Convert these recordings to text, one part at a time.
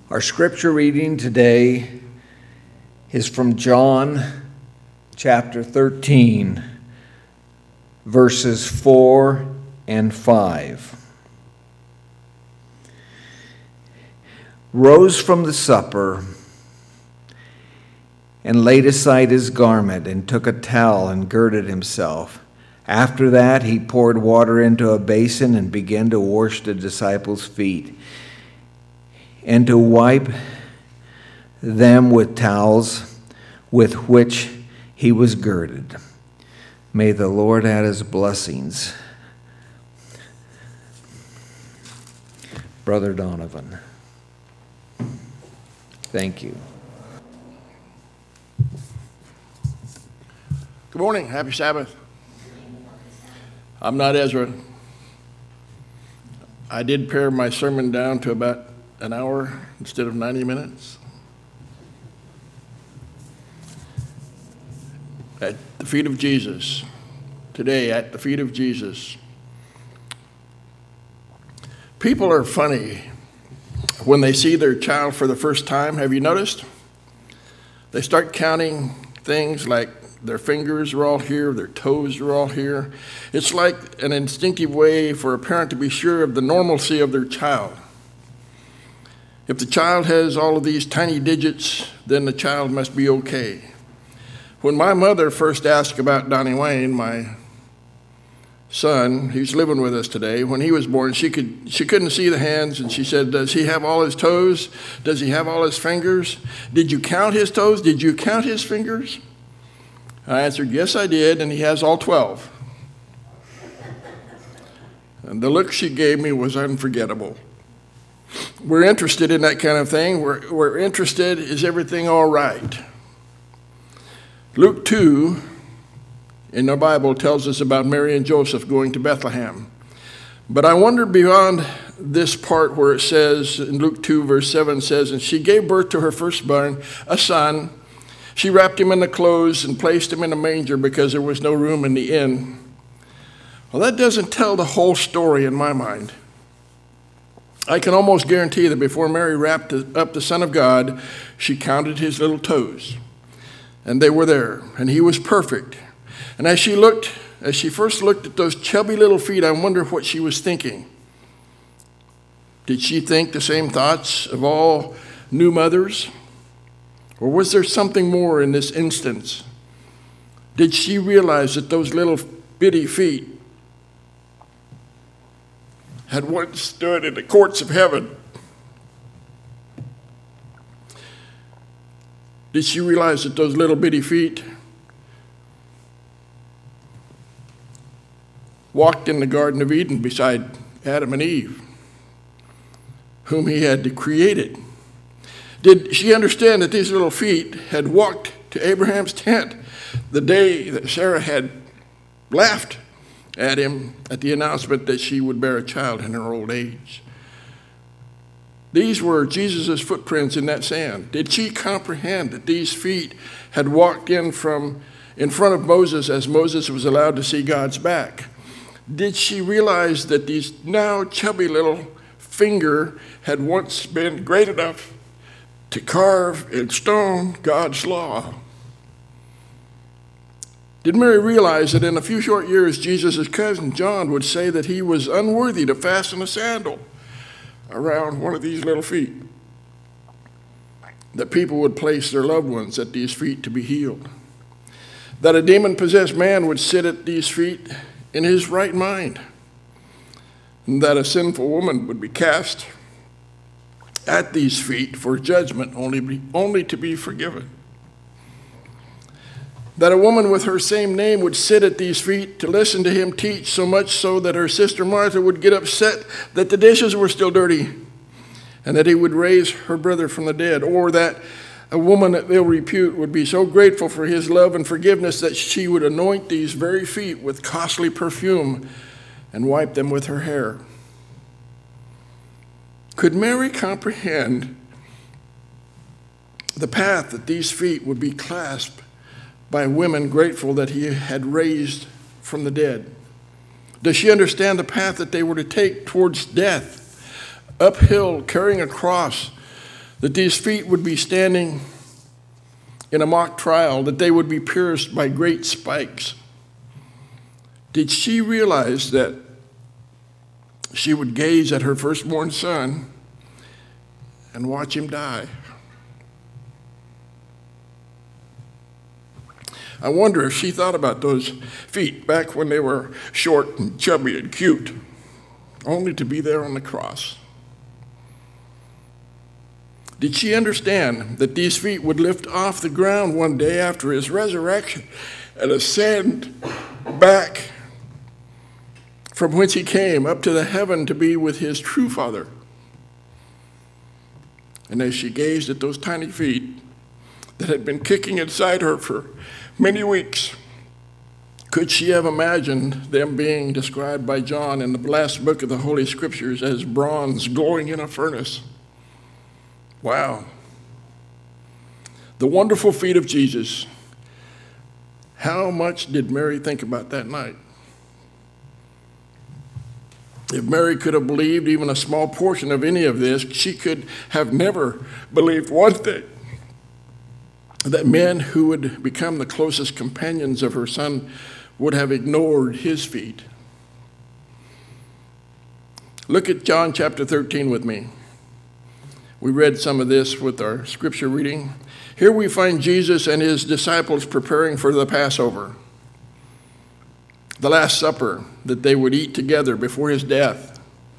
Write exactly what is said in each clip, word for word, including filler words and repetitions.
Our scripture reading today is from John chapter thirteen, verses four and five. Rose from the supper and laid aside his garment and took a towel and girded himself. After that, he poured water into a basin and began to wash the disciples' feet and to wipe them with towels with which he was girded. May the Lord add his blessings. Brother Donovan. Thank you. Good morning. Happy Sabbath. I'm not Ezra. I did pare my sermon down to about an hour instead of ninety minutes. At the feet of Jesus. Today, at the feet of Jesus. People are funny when they see their child for the first time. Have you noticed? They start counting things like their fingers are all here, their toes are all here. It's like an instinctive way for a parent to be sure of the normalcy of their child. If the child has all of these tiny digits, then the child must be okay. When my mother first asked about Donnie Wayne, my son, he's living with us today, when he was born, she could she couldn't see the hands, and she said, does he have all his toes? Does he have all his fingers? Did you count his toes? Did you count his fingers? I answered, yes, I did, and he has all twelve. And the look she gave me was unforgettable. We're interested in that kind of thing. We're, we're interested, is everything all right? Luke two in our Bible tells us about Mary and Joseph going to Bethlehem. But I wonder beyond this part where it says, in Luke two verse seven says, and she gave birth to her firstborn, a son. She wrapped him in the clothes and placed him in a manger because there was no room in the inn. Well, that doesn't tell the whole story in my mind. I can almost guarantee that before Mary wrapped up the Son of God, she counted his little toes. And they were there, and he was perfect. And as she looked, as she first looked at those chubby little feet, I wonder what she was thinking. Did she think the same thoughts of all new mothers? Or was there something more in this instance? Did she realize that those little bitty feet had once stood in the courts of heaven? Did she realize that those little bitty feet walked in the Garden of Eden beside Adam and Eve, whom he had created? Did she understand that these little feet had walked to Abraham's tent the day that Sarah had laughed at him at the announcement that she would bear a child in her old age? These were Jesus' footprints in that sand. Did she comprehend that these feet had walked in from in front of Moses as Moses was allowed to see God's back? Did she realize that these now chubby little finger had once been great enough to carve in stone God's law? Did Mary realize that in a few short years, Jesus' cousin John would say that he was unworthy to fasten a sandal around one of these little feet? That people would place their loved ones at these feet to be healed? That a demon-possessed man would sit at these feet in his right mind? And that a sinful woman would be cast at these feet for judgment, only, be, only to be forgiven? That a woman with her same name would sit at these feet to listen to him teach, so much so that her sister Martha would get upset that the dishes were still dirty, and that he would raise her brother from the dead? Or that a woman of ill repute would be so grateful for his love and forgiveness that she would anoint these very feet with costly perfume and wipe them with her hair? Could Mary comprehend the path that these feet would be clasped by women grateful that he had raised from the dead? Does she understand the path that they were to take towards death, uphill, carrying a cross that these feet would be standing in a mock trial, that they would be pierced by great spikes? Did she realize that she would gaze at her firstborn son and watch him die? I wonder if she thought about those feet back when they were short and chubby and cute, only to be there on the cross. Did she understand that these feet would lift off the ground one day after his resurrection and ascend back from whence he came up to the heaven to be with his true Father? And as she gazed at those tiny feet that had been kicking inside her for many weeks, could she have imagined them being described by John in the last book of the Holy Scriptures as bronze glowing in a furnace? Wow. The wonderful feet of Jesus. How much did Mary think about that night? If Mary could have believed even a small portion of any of this, she could have never believed one thing: that men who would become the closest companions of her son would have ignored his feet. Look at John chapter thirteen with me. We read some of this with our scripture reading. Here we find Jesus and his disciples preparing for the Passover, the Last Supper that they would eat together before his death.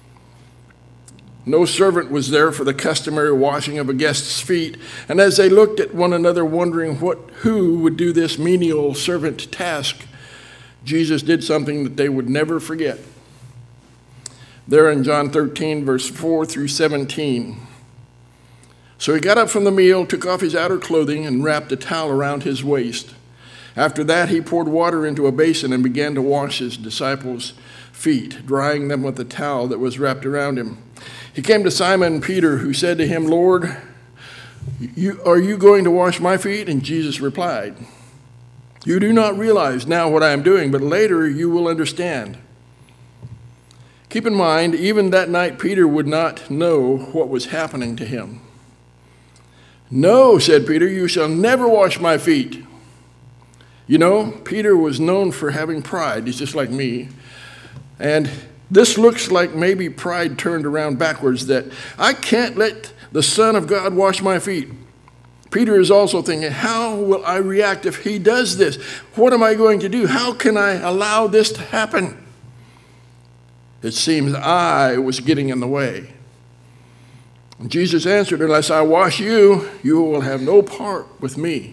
No servant was there for the customary washing of a guest's feet, and as they looked at one another wondering what, who would do this menial servant task, Jesus did something that they would never forget. There in John thirteen, verse four through seventeen. So he got up from the meal, took off his outer clothing, and wrapped a towel around his waist. After that, he poured water into a basin and began to wash his disciples' feet, drying them with the towel that was wrapped around him. He came to Simon Peter, who said to him, "Lord, you, are you going to wash my feet?" And Jesus replied, "You do not realize now what I am doing, but later you will understand." Keep in mind, even that night, Peter would not know what was happening to him. "No," said Peter, "you shall never wash my feet." You know, Peter was known for having pride. He's just like me. And this looks like maybe pride turned around backwards, that I can't let the Son of God wash my feet. Peter is also thinking, how will I react if he does this? What am I going to do? How can I allow this to happen? It seems I was getting in the way. And Jesus answered, "Unless I wash you, you will have no part with me."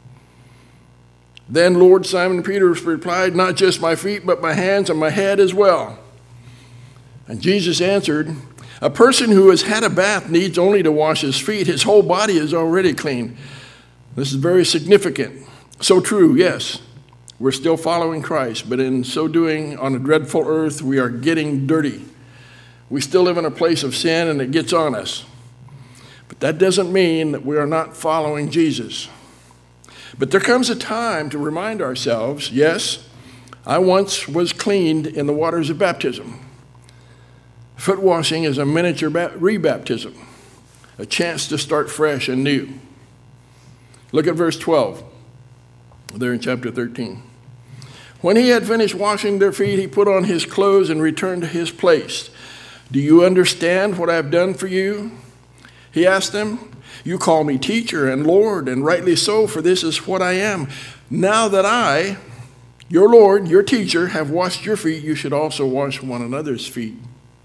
Then Lord, Simon Peter replied, "Not just my feet, but my hands and my head as well." And Jesus answered, "A person who has had a bath needs only to wash his feet. His whole body is already clean." This is very significant. So true, yes. We're still following Christ, but in so doing, on a dreadful earth, we are getting dirty. We still live in a place of sin, and it gets on us. But that doesn't mean that we are not following Jesus. But there comes a time to remind ourselves, yes, I once was cleaned in the waters of baptism. Foot washing is a miniature rebaptism, a chance to start fresh and new. Look at verse twelve, there in chapter thirteen. When he had finished washing their feet, he put on his clothes and returned to his place. "Do you understand what I have done for you?" he asked them. "You call me teacher and Lord, and rightly so, for this is what I am. Now that I, your Lord, your teacher, have washed your feet, you should also wash one another's feet."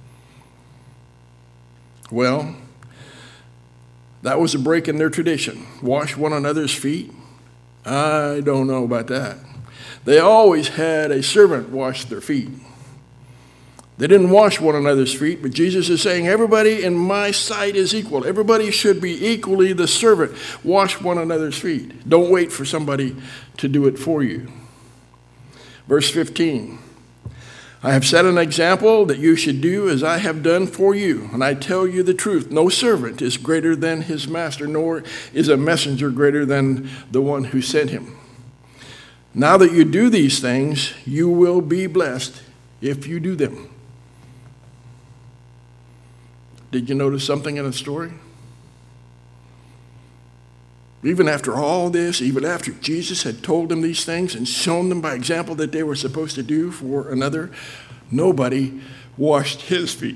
Well, that was a break in their tradition. Wash one another's feet? I don't know about that. They always had a servant wash their feet. They didn't wash one another's feet, but Jesus is saying everybody in my sight is equal. Everybody should be equally the servant. Wash one another's feet. Don't wait for somebody to do it for you. Verse fifteen. "I have set an example that you should do as I have done for you. And I tell you the truth, no servant is greater than his master, nor is a messenger greater than the one who sent him. Now that you do these things, you will be blessed if you do them." Did you notice something in the story? Even after all this, even after Jesus had told them these things and shown them by example that they were supposed to do for another, nobody washed his feet.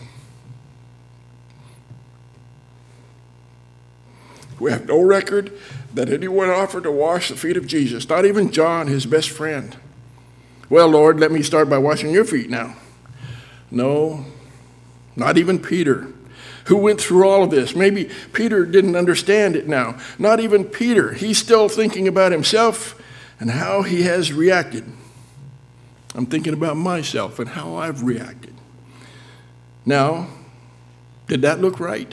We have no record that anyone offered to wash the feet of Jesus, not even John, his best friend. Well, Lord, let me start by washing your feet now. No, not even Peter, who went through all of this. Maybe Peter didn't understand it now. Not even Peter. He's still thinking about himself and how he has reacted. I'm thinking about myself and how I've reacted. Now, did that look right?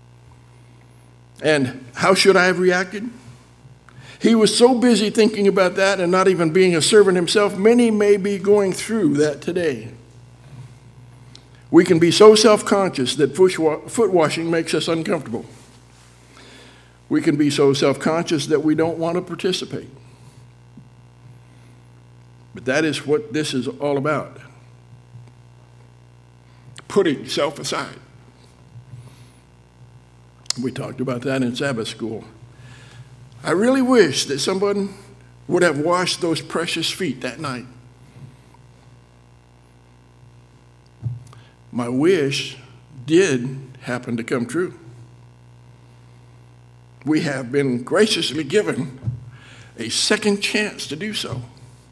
And how should I have reacted? He was so busy thinking about that and not even being a servant himself. Many may be going through that today. We can be so self-conscious that foot washing makes us uncomfortable. We can be so self-conscious that we don't want to participate. But that is what this is all about. Putting self aside. We talked about that in Sabbath school. I really wish that someone would have washed those precious feet that night. My wish did happen to come true. We have been graciously given a second chance to do so.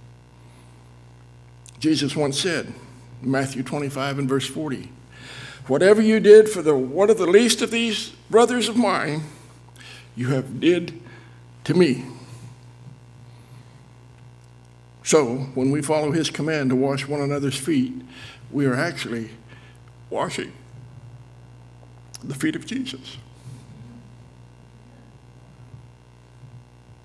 Jesus once said, in Matthew twenty-five and verse forty, whatever you did for the one of the least of these brothers of mine, you have did to me. So, when we follow his command to wash one another's feet, we are actually washing the feet of Jesus.